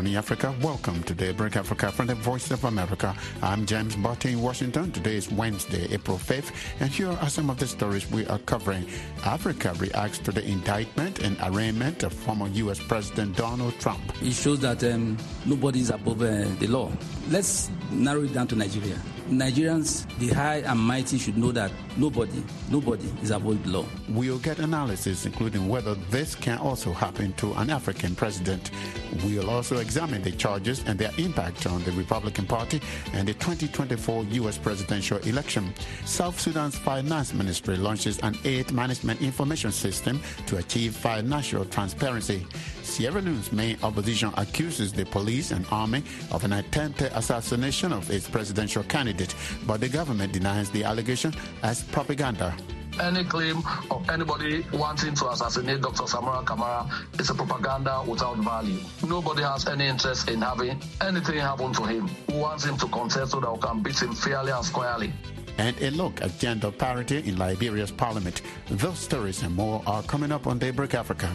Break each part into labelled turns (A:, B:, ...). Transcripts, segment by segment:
A: morning, Africa. Welcome to Daybreak Africa from the Voice of America. I'm James Barty in Washington. Today is Wednesday, April 5th, and here are some of the stories we are covering. Africa reacts to the indictment and arraignment of former U.S. President Donald Trump.
B: It shows that nobody is above the law. Let's narrow it down to Nigeria. Nigerians, the high and mighty, should know that nobody is above the law.
A: We'll get analysis, including whether this can also happen to an African president. We'll also examine the charges and their impact on the Republican Party and the 2024 U.S. presidential election. South Sudan's finance ministry launches an aid management information system to achieve financial transparency. Sierra Leone's main opposition accuses the police and army of an attempted assassination of its presidential candidate, but the government denies the allegation as propaganda.
C: Any claim of anybody wanting to assassinate Dr. Samora Kamara is a propaganda without value. Nobody has any interest in having anything happen to him. Who wants him to contest so that we can beat him fairly and squarely.
A: And a look at gender parity in Liberia's parliament. Those stories and more are coming up on Daybreak Africa.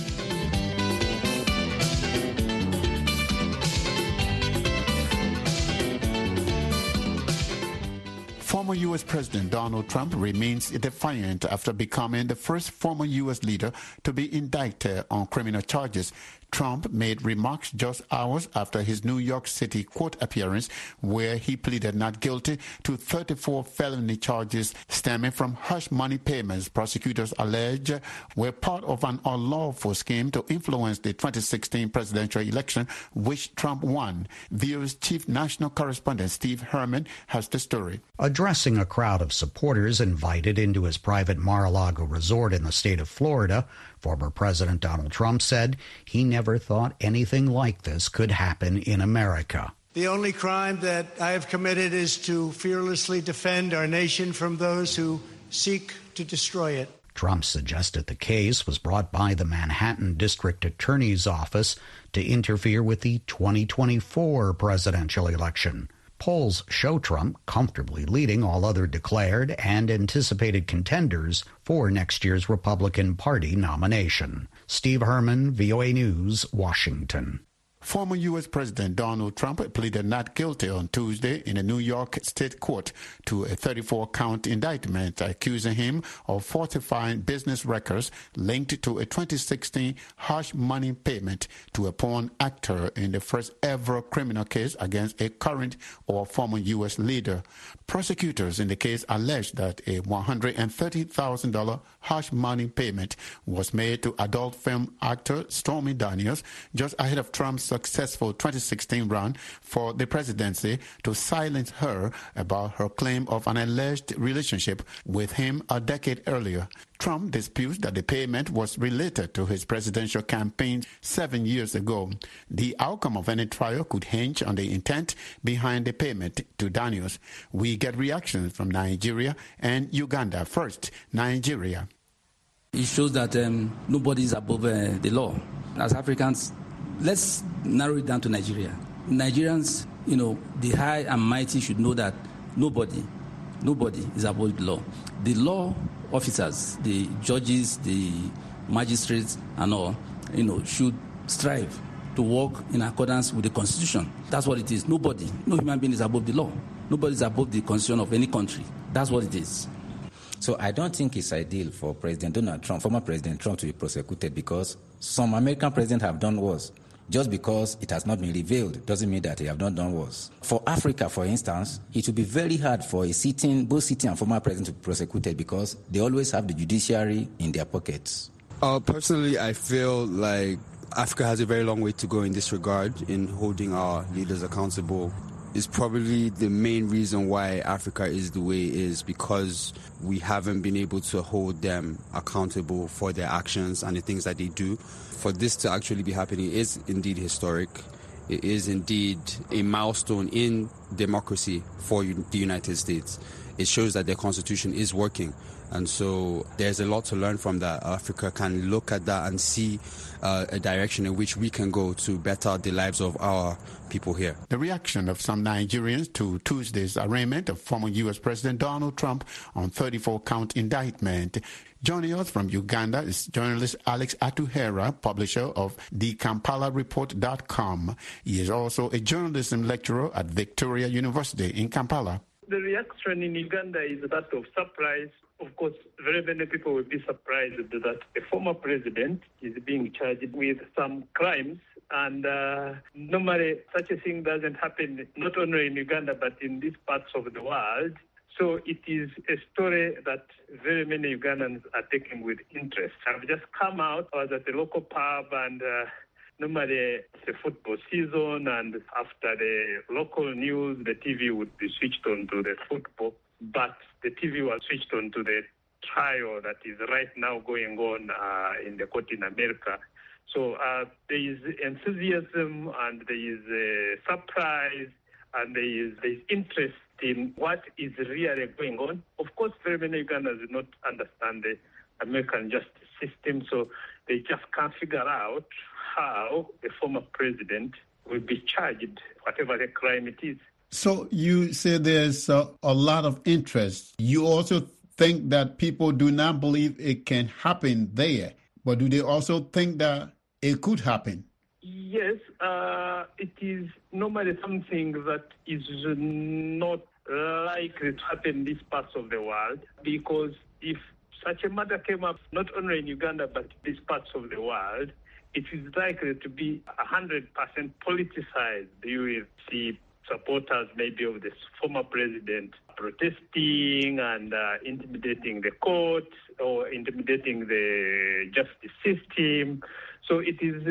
A: Former U.S. President Donald Trump remains defiant after becoming the first former U.S. leader to be indicted on criminal charges. Trump made remarks just hours after his New York City court appearance, where he pleaded not guilty to 34 felony charges stemming from hush money payments prosecutors allege were part of an unlawful scheme to influence the 2016 presidential election, which Trump won. VOA's chief national correspondent Steve Herman has the story.
D: Addressing a crowd of supporters invited into his private Mar-a-Lago resort in the state of Florida, former President Donald Trump said he never thought anything like this could happen in America.
E: The only crime that I have committed is to fearlessly defend our nation from those who seek to destroy it.
D: Trump suggested the case was brought by the Manhattan District Attorney's Office to interfere with the 2024 presidential election. Polls show Trump comfortably leading all other declared and anticipated contenders for next year's Republican Party nomination. Steve Herman, VOA News, Washington.
A: Former U.S. President Donald Trump pleaded not guilty on Tuesday in a New York state court to a 34-count indictment accusing him of falsifying business records linked to a 2016 hush money payment to a porn actor in the first ever criminal case against a current or former U.S. leader. Prosecutors in the case alleged that a $130,000 hush money payment was made to adult film actor Stormy Daniels just ahead of Trump's successful 2016 run for the presidency to silence her about her claim of an alleged relationship with him a decade earlier. Trump disputes that the payment was related to his presidential campaign 7 years ago. The outcome of any trial could hinge on the intent behind the payment to Daniels. We get reactions from Nigeria and Uganda. First, Nigeria.
B: It shows that nobody is above the law. As Africans, let's narrow it down to Nigeria. Nigerians, the high and mighty should know that nobody is above the law. The law officers, the judges, the magistrates and all, should strive to work in accordance with the Constitution. That's what it is. No human being is above the law. Nobody is above the Constitution of any country. That's what it is.
F: So I don't think it's ideal for President Donald Trump, former President Trump, to be prosecuted because some American presidents have done worse. Just because it has not been revealed doesn't mean that they have not done worse. For Africa, for instance, it will be very hard for both sitting and former president to be prosecuted because they always have the judiciary in their pockets.
G: Personally, I feel like Africa has a very long way to go in this regard in holding our leaders accountable. It's probably the main reason why Africa is the way it is, because we haven't been able to hold them accountable for their actions and the things that they do. For this to actually be happening is indeed historic. It is indeed a milestone in democracy for the United States. it shows that their constitution is working. And so there's a lot to learn from that. Africa can look at that and see a direction in which we can go to better the lives of our people here.
A: The reaction of some Nigerians to Tuesday's arraignment of former U.S. President Donald Trump on 34-count indictment. Joining us from Uganda is journalist Alex Atuhera, publisher of theKampalaReport.com. He is also a journalism lecturer at Victoria University in Kampala.
H: The reaction in Uganda is that of surprise. Of course, very many people will be surprised that a former president is being charged with some crimes. And normally such a thing doesn't happen not only in Uganda but in these parts of the world. So it is a story that very many Ugandans are taking with interest. I've just come out. I was at the local pub and normally it's a football season, and after the local news, the TV would be switched on to the football, but the TV was switched on to the trial that is right now going on in the court in America. So there is enthusiasm and there is surprise and there is interest in what is really going on. Of course, very many Ugandans do not understand the American justice system, so they just can't figure out how a former president will be charged, whatever the crime it is.
A: So you say there's a lot of interest. You also think that people do not believe it can happen there, but do they also think that it could happen?
H: Yes, it is normally something that is not likely to happen in these parts of the world, because if such a matter came up not only in Uganda but these parts of the world, it is likely to be 100% politicized. You will see supporters maybe of this former president protesting and intimidating the court or intimidating the justice system. So it is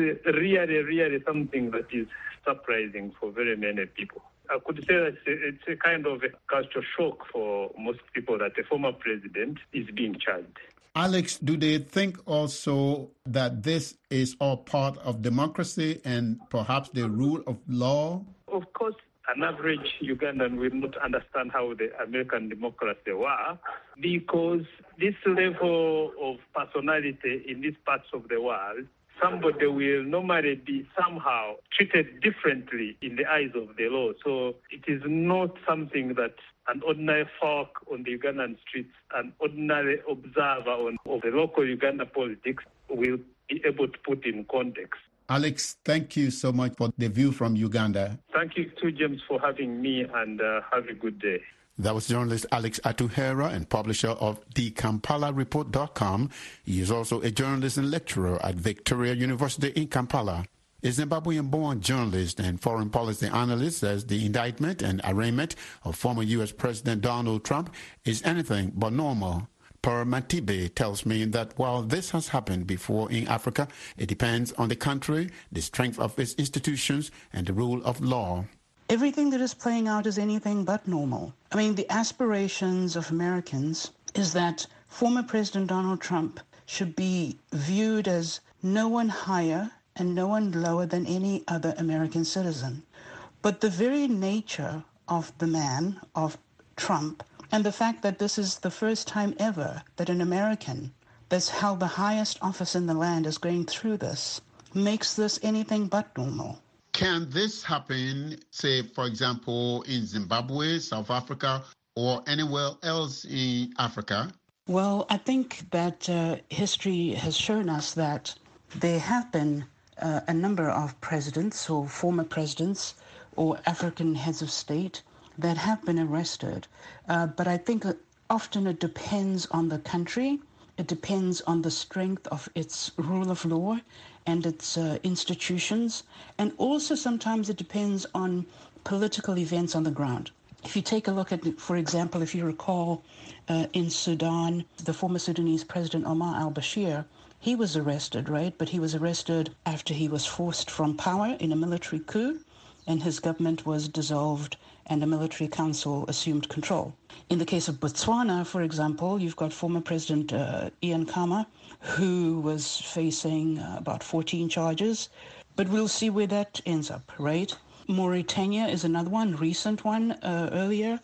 H: really something that is surprising for very many people. I could say that it's a kind of a cultural shock for most people that a former president is being charged.
A: Alex, do they think also that this is all part of democracy and perhaps the rule of law?
H: Of course, an average Ugandan will not understand how the American democracy were, because this level of personality in these parts of the world, somebody will normally be somehow treated differently in the eyes of the law. So it is not something that an ordinary folk on the Ugandan streets, an ordinary observer of the local Uganda politics will be able to put in context.
A: Alex, thank you so much for the view from Uganda.
H: Thank you too, James, for having me, and have a good day.
A: That was journalist Alex Atuhera and publisher of theKampalaReport.com. He is also a journalist and lecturer at Victoria University in Kampala. A Zimbabwean-born journalist and foreign policy analyst says the indictment and arraignment of former U.S. President Donald Trump is anything but normal. Per Matibe tells me that while this has happened before in Africa, it depends on the country, the strength of its institutions, and the rule of law.
I: Everything that is playing out is anything but normal. I mean, the aspirations of Americans is that former President Donald Trump should be viewed as no one higher and no one lower than any other American citizen. But the very nature of the man, of Trump, and the fact that this is the first time ever that an American that's held the highest office in the land is going through this makes this anything but normal.
A: Can this happen, say, for example, in Zimbabwe, South Africa, or anywhere else in Africa?
I: Well, I think that history has shown us that there have been a number of presidents or former presidents or African heads of state that have been arrested. But I think often it depends on the country. It depends on the strength of its rule of law and its institutions. And also sometimes it depends on political events on the ground. If you take a look at, for example, if you recall in Sudan, the former Sudanese president Omar al-Bashir, he was arrested, right? But he was arrested after he was forced from power in a military coup, and his government was dissolved and a military council assumed control. In the case of Botswana, for example, you've got former President Ian Khama, who was facing about 14 charges, but we'll see where that ends up, right? Mauritania is another one, recent one, earlier,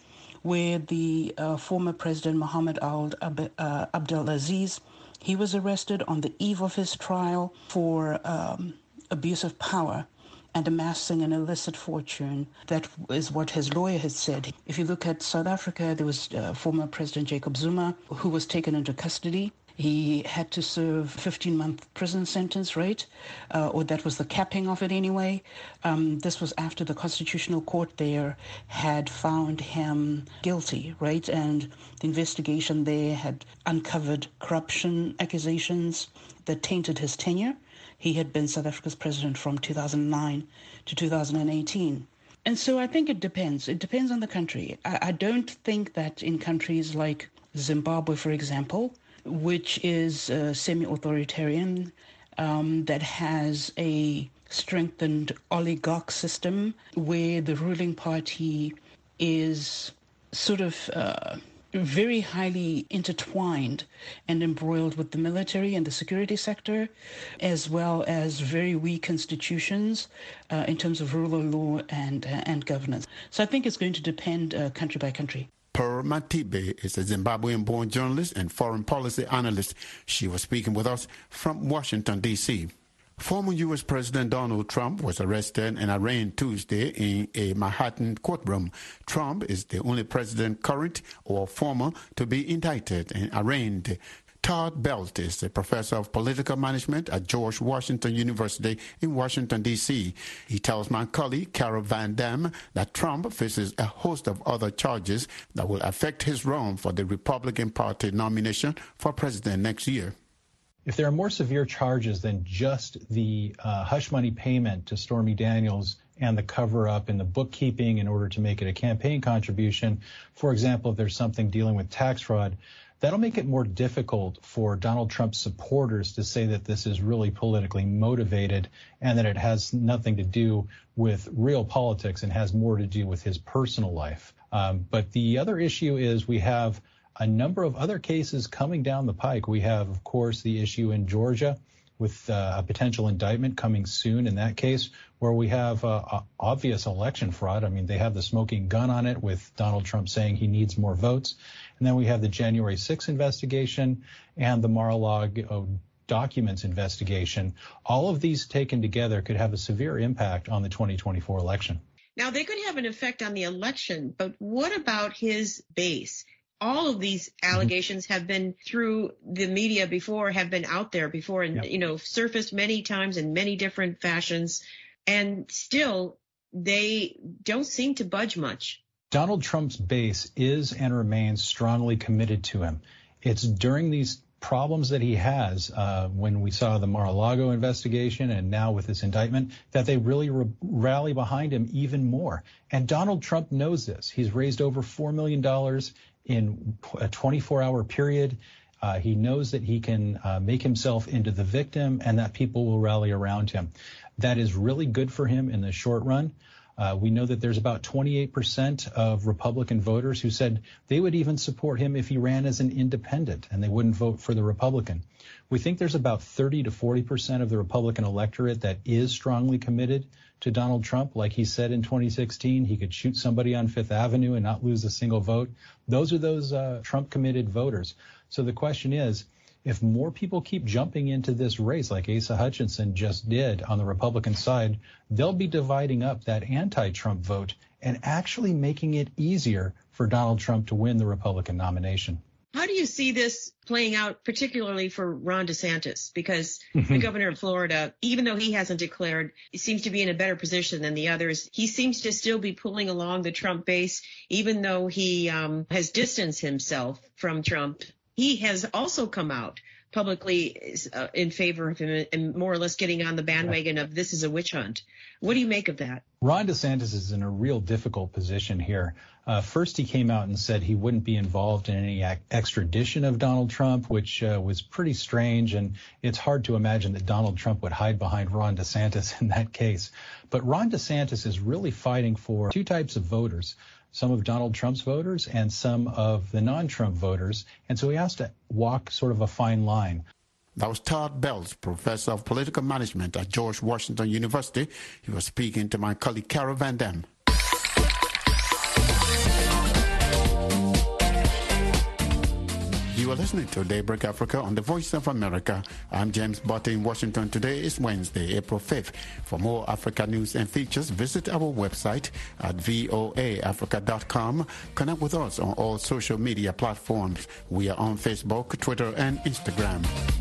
I: where the former President Mohammed Abdelaziz, he was arrested on the eve of his trial for abuse of power and amassing an illicit fortune. That is what his lawyer has said. If you look at South Africa, there was former President Jacob Zuma, who was taken into custody. He had to serve a 15-month prison sentence, right? Or that was the capping of it anyway. This was after the Constitutional Court there had found him guilty, right? And the investigation there had uncovered corruption accusations that tainted his tenure. He had been South Africa's president from 2009 to 2018. And so I think it depends. It depends on the country. I don't think that in countries like Zimbabwe, for example, which is semi-authoritarian, that has a strengthened oligarch system where the ruling party is sort of very highly intertwined and embroiled with the military and the security sector, as well as very weak institutions in terms of rule of law and governance. So I think it's going to depend country by country.
A: Pearl Matibe is a Zimbabwean-born journalist and foreign policy analyst. She was speaking with us from Washington, D.C. Former U.S. President Donald Trump was arrested and arraigned Tuesday in a Manhattan courtroom. Trump is the only president, current or former, to be indicted and arraigned. Todd Belt is a professor of political management at George Washington University in Washington, D.C. He tells my colleague, Carol Van Dam, that Trump faces a host of other charges that will affect his run for the Republican Party nomination for president next year.
J: If there are more severe charges than just the hush money payment to Stormy Daniels and the cover-up and the bookkeeping in order to make it a campaign contribution, for example, if there's something dealing with tax fraud, that'll make it more difficult for Donald Trump's supporters to say that this is really politically motivated and that it has nothing to do with real politics and has more to do with his personal life. But the other issue is we have a number of other cases coming down the pike. We have, of course, the issue in Georgia with a potential indictment coming soon in that case, where we have obvious election fraud. I mean, they have the smoking gun on it with Donald Trump saying he needs more votes. And then we have the January 6th investigation and the Mar-a-Lago documents investigation. All of these taken together could have a severe impact on the 2024 election.
K: Now, they could have an effect on the election, but what about his base? All of these allegations have been through the media before, have been out there before, and, surfaced many times in many different fashions. And still, they don't seem to budge much.
J: Donald Trump's base is and remains strongly committed to him. It's during these problems that he has, when we saw the Mar-a-Lago investigation and now with this indictment, that they really rally behind him even more. And Donald Trump knows this. He's raised over $4 million in a 24-hour period. He knows that he can make himself into the victim and that people will rally around him. That is really good for him in the short run. We know that there's about 28% of Republican voters who said they would even support him if he ran as an independent and they wouldn't vote for the Republican. We think there's about 30 to 40% of the Republican electorate that is strongly committed to Donald Trump. Like he said in 2016, he could shoot somebody on Fifth Avenue and not lose a single vote. Those are those Trump-committed voters. So the question is, if more people keep jumping into this race like Asa Hutchinson just did on the Republican side, they'll be dividing up that anti-Trump vote and actually making it easier for Donald Trump to win the Republican nomination.
K: How do you see this playing out, particularly for Ron DeSantis? Because the governor of Florida, even though he hasn't declared, he seems to be in a better position than the others. He seems to still be pulling along the Trump base, even though he has distanced himself from Trump. He has also come out publicly in favor of him and more or less getting on the bandwagon of this is a witch hunt. What do you make of that?
J: Ron DeSantis is in a real difficult position here. First, he came out and said he wouldn't be involved in any extradition of Donald Trump, which was pretty strange. And it's hard to imagine that Donald Trump would hide behind Ron DeSantis in that case. But Ron DeSantis is really fighting for two types of voters, some of Donald Trump's voters and some of the non-Trump voters. And so he has to walk sort of a fine line.
A: That was Todd Belt, professor of political management at George Washington University. He was speaking to my colleague Carol Van Dam. You are listening to Daybreak Africa on the Voice of America. I'm James Butter in Washington. Today is Wednesday, April 5th. For more Africa news and features, visit our website at voaafrica.com. Connect with us on all social media platforms. We are on Facebook, Twitter, and Instagram.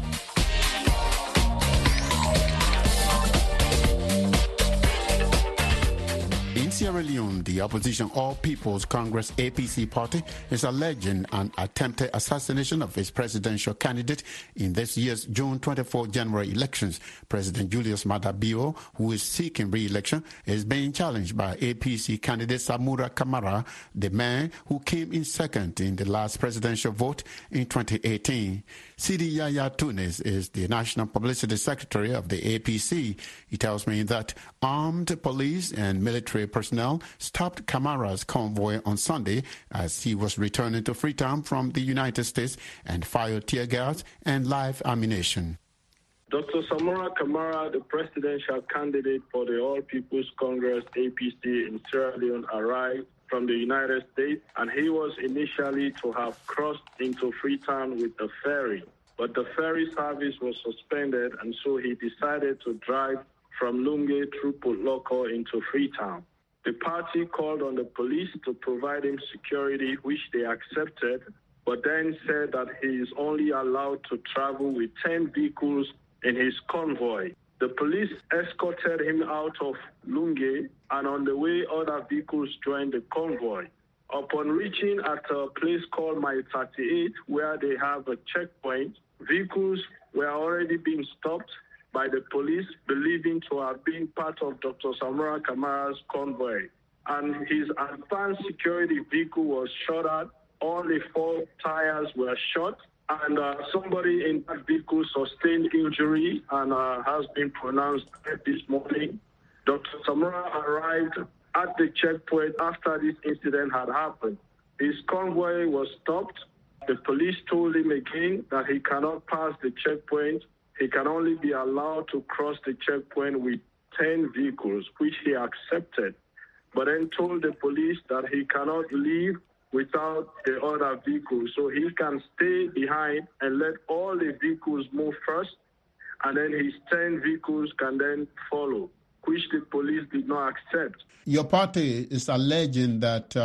A: In Sierra Leone, the opposition All People's Congress APC party is alleging an attempted assassination of its presidential candidate in this year's June 24 general elections. President Julius Maada Bio, who is seeking re-election, is being challenged by APC candidate Samura Kamara, the man who came in second in the last presidential vote in 2018. Sidi Yaya Tunis is the National Publicity Secretary of the APC. He tells me that armed police and military personnel stopped Kamara's convoy on Sunday as he was returning to Freetown from the United States and fired tear gas and live ammunition.
L: Dr. Samura Kamara, the presidential candidate for the All People's Congress APC in Sierra Leone, arrived from the United States, and he was initially to have crossed into Freetown with the ferry. But the ferry service was suspended, and so he decided to drive from Lunge through Port Loko into Freetown. The party called on the police to provide him security, which they accepted, but then said that he is only allowed to travel with 10 vehicles in his convoy. The police escorted him out of Lunge, and on the way, other vehicles joined the convoy. Upon reaching at a place called Mile 38, where they have a checkpoint, vehicles were already being stopped by the police, believing to have been part of Dr. Samura Kamara's convoy. And his advanced security vehicle was shot at. All the 4 tires were shot. And somebody in that vehicle sustained injury and has been pronounced dead this morning. Dr. Samura arrived at the checkpoint after this incident had happened. His convoy was stopped. The police told him again that he cannot pass the checkpoint. He can only be allowed to cross the checkpoint with 10 vehicles, which he accepted, but then told the police that he cannot leave without the other vehicles. So he can stay behind and let all the vehicles move first, and then his 10 vehicles can then follow, which the police did not accept.
A: Your party is alleging that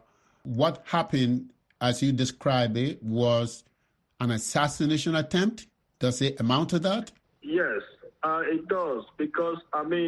A: what happened, as you described it, was an assassination attempt. Does it amount to that?
L: Yes, it does, because,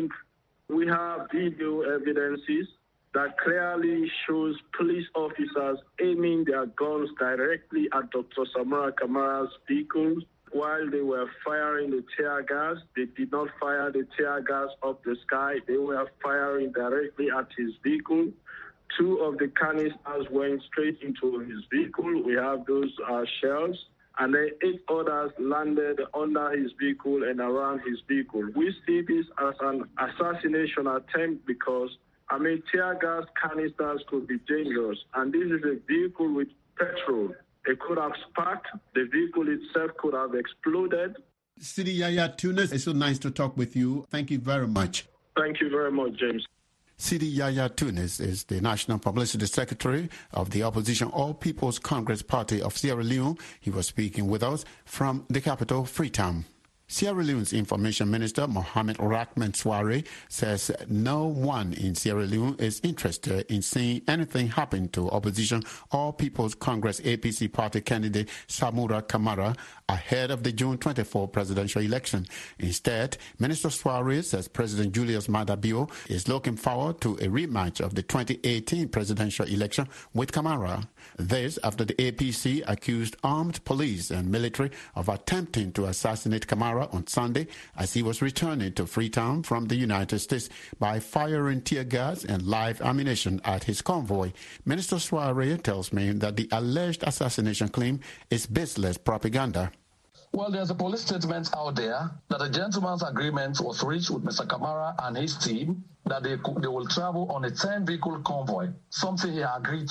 L: we have video evidences that clearly shows police officers aiming their guns directly at Dr. Samura Kamara's vehicles while they were firing the tear gas. They did not fire the tear gas up the sky. They were firing directly at his vehicle. 2 of the canisters went straight into his vehicle. We have those shells. And then 8 others landed under his vehicle and around his vehicle. We see this as an assassination attempt because, tear gas canisters could be dangerous. And this is a vehicle with petrol. It could have sparked. The vehicle itself could have exploded.
A: Sidi Yaya Tunis, it's so nice to talk with you. Thank you very much.
L: Thank you very much, James.
A: Sidi Yaya Tunis is the National Publicity Secretary of the opposition All People's Congress Party of Sierra Leone. He was speaking with us from the capital, Freetown. Sierra Leone's Information Minister, Mohamed Rahman Souare, says no one in Sierra Leone is interested in seeing anything happen to opposition All People's Congress APC party candidate Samura Kamara ahead of the June 24 presidential election. Instead, Minister Souare says President Julius Maada Bio is looking forward to a rematch of the 2018 presidential election with Kamara. This after the APC accused armed police and military of attempting to assassinate Kamara on Sunday as he was returning to Freetown from the United States by firing tear gas and live ammunition at his convoy. Minister Souare tells me that the alleged assassination claim is baseless propaganda.
C: Well, there's a police statement out there that a gentleman's agreement was reached with Mr. Kamara and his team that they will travel on a 10-vehicle convoy, something he agreed to.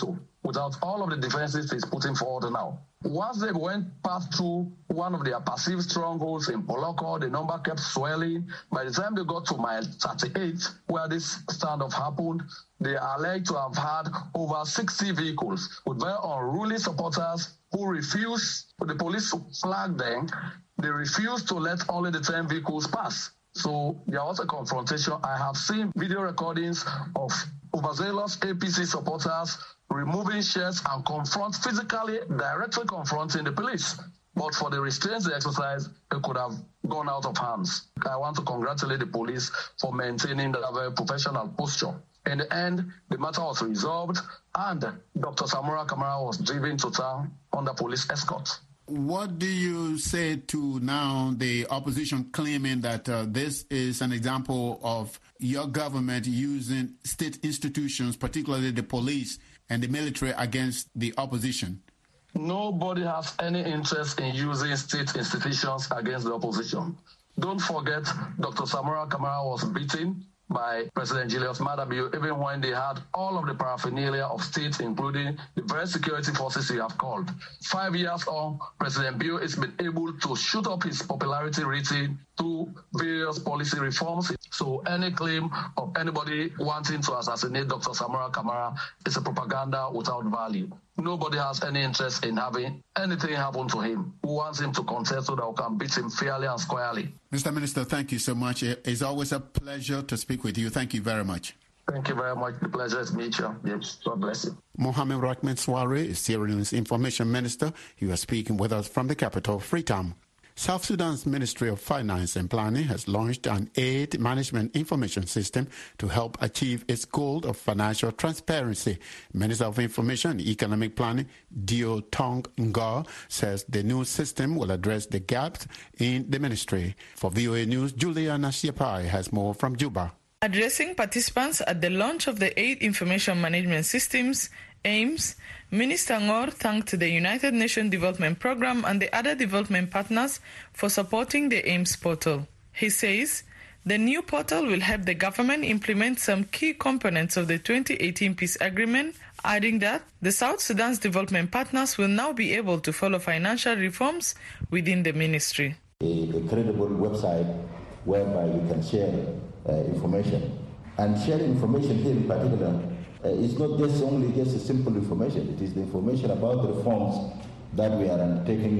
C: without all of the defenses he's putting forward now. Once they passed through one of their perceived strongholds in Poloko, the number kept swelling. By the time they got to mile 38, where this standoff happened, they are alleged to have had over 60 vehicles with very unruly supporters who refused, the police flagged them. They refused to let only the 10 vehicles pass. So there was a confrontation. I have seen video recordings of overzealous APC supporters removing shirts and physically, directly confronting the police. But for the restraints they exercised, it could have gone out of hands. I want to congratulate the police for maintaining that very professional posture. In the end, the matter was resolved, and Dr. Samura Kamara was driven to town under police escort.
A: What do you say to now the opposition claiming that this is an example of your government using state institutions, particularly the police and the military, against the opposition?
C: Nobody has any interest in using state institutions against the opposition. Don't forget, Dr. Samura Kamara was beaten by President Julius Maada Bio, even when they had all of the paraphernalia of states, including the very security forces you have called. 5 years on, President Bio has been able to shoot up his popularity rating through various policy reforms. So any claim of anybody wanting to assassinate Dr. Samura Kamara is a propaganda without value. Nobody has any interest in having anything happen to him. Who wants him to contest so that we can beat him fairly and squarely.
A: Mr. Minister, thank you so much. It's always a pleasure to speak with you. Thank you very much.
C: Thank you very much. The pleasure is mutual. Yes, God bless you.
A: Mohamed Rahman Sware is Sierra Leone's Information Minister. He was speaking with us from the capital, Freetown. South Sudan's Ministry of Finance and Planning has launched an aid management information system to help achieve its goal of financial transparency. Minister of Information and Economic Planning, Dio Tong Nga, says the new system will address the gaps in the ministry. For VOA News, Juliana Siapai has more from Juba.
M: Addressing participants at the launch of the Aid Information Management Systems, AIMS, Minister Ngor thanked the United Nations Development Programme and the other development partners for supporting the AIMS portal. He says the new portal will help the government implement some key components of the 2018 peace agreement, adding that the South Sudan's development partners will now be able to follow financial reforms within the ministry.
N: A credible website whereby you can share information. And sharing information here in particular it's not just a simple information. It is the information about the reforms that we are undertaking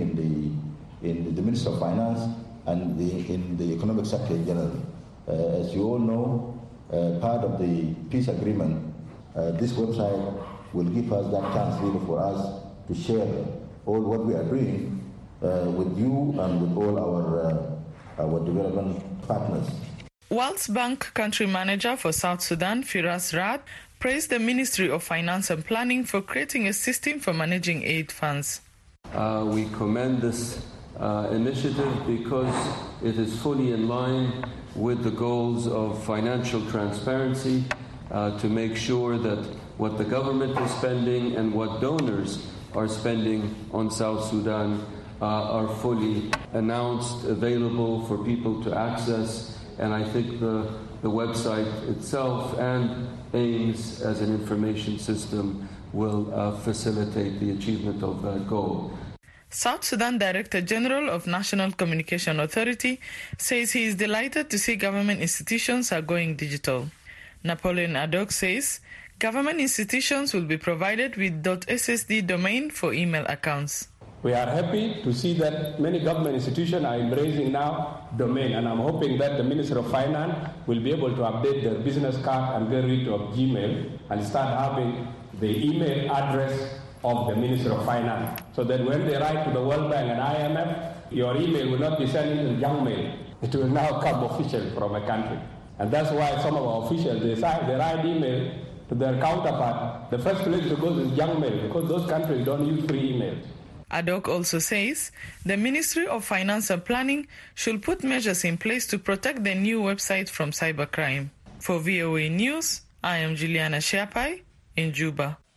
N: in the Ministry of Finance and in the economic sector in general. As you all know, part of the peace agreement, this website will give us that chance really for us to share all what we are doing with you and with all our development partners.
M: World Bank Country Manager for South Sudan, Firas Rad, praised the Ministry of Finance and Planning for creating a system for managing aid funds.
O: We commend this initiative because it is fully in line with the goals of financial transparency to make sure that what the government is spending and what donors are spending on South Sudan are fully announced, available for people to access. And I think the website itself and AIMS as an information system will facilitate the achievement of that goal.
M: South Sudan Director General of National Communication Authority says he is delighted to see government institutions are going digital. Napoleon Adok says government institutions will be provided with .ssd domain for email accounts.
P: We are happy to see that many government institutions are embracing now domain, and I'm hoping that the Minister of Finance will be able to update their business card and get rid of Gmail and start having the email address of the Minister of Finance, so that when they write to the World Bank and IMF, your email will not be sent in junk mail. It will now come official from a country. And that's why some of our officials, they write email to their counterpart. The first place to go is junk mail, because those countries don't use free email.
M: Adok also says the Ministry of Finance and Planning should put measures in place to protect the new website from cybercrime. For VOA News, I am Juliana Siapai in Juba.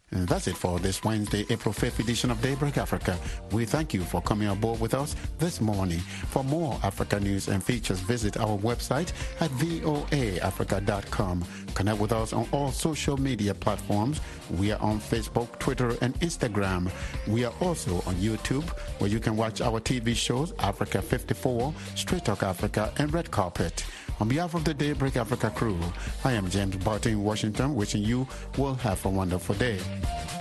A: And that's it for this Wednesday, April 5th edition of Daybreak Africa. We thank you for coming aboard with us this morning. For more Africa news and features, visit our website at voaafrica.com. Connect with us on all social media platforms. We are on Facebook, Twitter, and Instagram. We are also on YouTube, where you can watch our TV shows, Africa 54, Straight Talk Africa, and Red Carpet. On behalf of the Daybreak Africa crew, I am James Barton in Washington, wishing you will have a wonderful day.